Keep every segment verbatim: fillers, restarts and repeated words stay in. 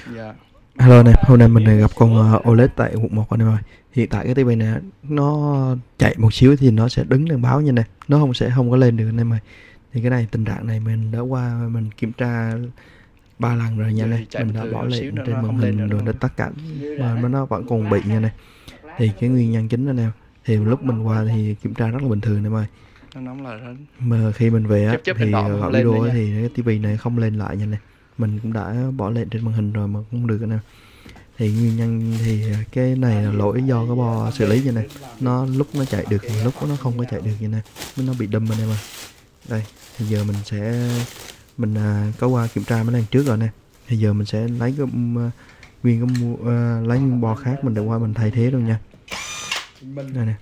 Dạ. Hello anh em, hôm nay mình gặp con uh, ô lét tại quận một anh em ơi. Hiện tại cái tivi này nó chạy một xíu thì nó sẽ đứng lên báo như này, nó không sẽ không có lên được anh em ơi. Thì cái này tình trạng này mình đã qua mình kiểm tra ba lần rồi nha này, mình đã bỏ lên trên màn hình rồi nó tất cả mà nó vẫn còn bị như này. Thì cái nguyên nhân chính anh em, thì lúc mình qua thì kiểm tra rất là bình thường anh em ơi. Nó nóng là nó... Mà khi mình về á Chớp chớp thì đỏ mà gọi không lên video nữa á nha. thì cái tivi này không lên lại như này. Mình cũng đã bỏ lên trên màn hình rồi mà cũng không được anh em. Thì nguyên nhân thì cái này là lỗi do cái bo xử lý như này, nó lúc nó chạy được thì lúc nó không có chạy được như này, nó bị đâm anh em ơi. Đây thì giờ mình sẽ mình à, có qua kiểm tra mấy lần trước rồi nè, thì giờ mình sẽ lấy cái um, nguyên cái uh, lấy nguyên bo khác mình để qua mình thay thế luôn nha. Đây nè,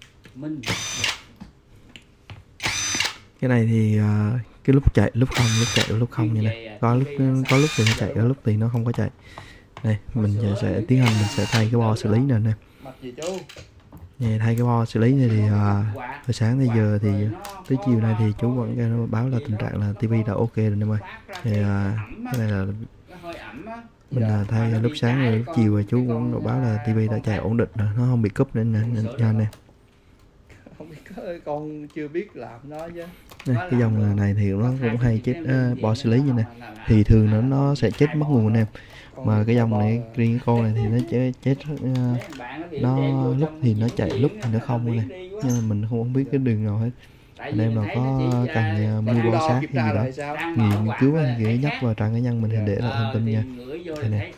cái này thì uh, cái lúc chạy lúc không, lúc chạy lúc không như này, có lúc có lúc thì nó chạy, có lúc thì nó không có chạy. Đây mình giờ sẽ tiến hành mình sẽ thay cái bo xử lý này nè. Nè, thay cái bo xử lý này thì uh, từ sáng tới giờ thì tới chiều nay thì chú vẫn báo là tình trạng là tivi đã ok rồi em ơi. Thì uh, cái này là mình uh, thay lúc sáng rồi lúc chiều rồi chú cũng báo là tivi đã chạy ổn định rồi, nó không bị cúp nên nha anh em. Không biết con chưa biết làm nó chứ. Đây, cái dòng này thì nó cũng hay chết uh, bo xử lý như này, thì thường nó nó sẽ chết mất nguồn anh em. Mà cái dòng này riêng con này thì nó chết, chết uh, nó lúc thì nó chạy lúc thì nó không này, nhưng mà mình không, không biết cái đường nào hết. Anh em nào có cần uh, mua bo sát hay gì đó nghiên nghiên cứu thì ghé nhấp vào trang cá nhân mình thì để lại thông tin nha. Đây nè,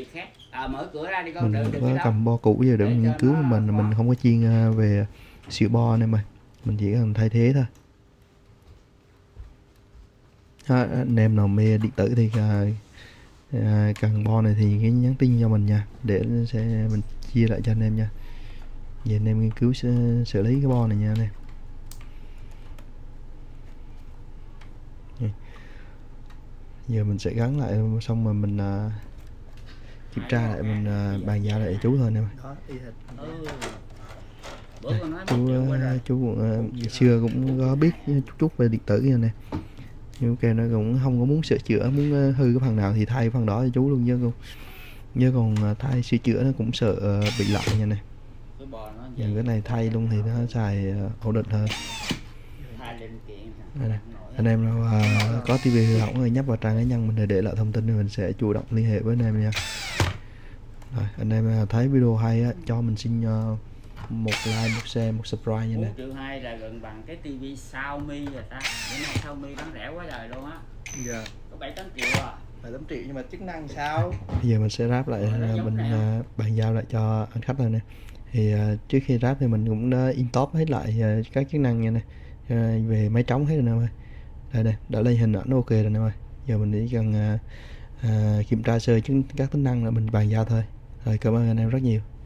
mình có cầm bo cũ giờ để mình nghiên cứu, mà mình mình không có chuyên uh, về sửa bo anh em ơi, mình chỉ cần thay thế thôi. À, anh em nào mê điện tử thì uh, À, cần bo này thì cái nhắn tin cho mình nha, để sẽ mình chia lại cho anh em nha. Về anh em nghiên cứu xử, xử lý cái bo này nha anh em. Giờ mình sẽ gắn lại xong rồi mình uh, kiểm tra lại, mình uh, bàn giao lại chú thôi anh em. Đây, chú uh, chú uh, xưa cũng có biết chút chút về điện tử nha nè, nhưng kêu nó cũng không có muốn sửa chữa, muốn hư cái phần nào thì thay phần đó cho chú luôn, chứ còn chứ còn thay sửa chữa nó cũng sợ bị lạnh nha này. Nhưng cái này thay luôn thì nó xài ổn định hơn. Đây này, anh em nào uh, có tivi hư hỏng thì nhấp vào trang cá nhân mình để để lại thông tin thì mình sẽ chủ động liên hệ với anh em nha. Rồi, anh em thấy video hay á, cho mình xin uh, một like, một share, một subscribe nha nè. bốn triệu hai là gần bằng cái tivi Xiaomi rồi ta. Bữa nay Xiaomi bán rẻ quá trời luôn á. Dạ. Có bảy tám triệu à. bảy tám triệu nhưng mà chức năng sao? Bây giờ mình sẽ ráp lại, uh, mình uh, bàn giao lại cho anh khách rồi nè. Thì uh, trước khi ráp thì mình cũng đã in top hết lại uh, các chức năng nha nè. Uh, về máy trống hết rồi nè ơi. Đây nè, đã lên hình ảnh ok rồi nè ơi. Giờ mình chỉ cần uh, uh, kiểm tra sơ chứng các tính năng là mình bàn giao thôi. Rồi cảm ơn anh em rất nhiều.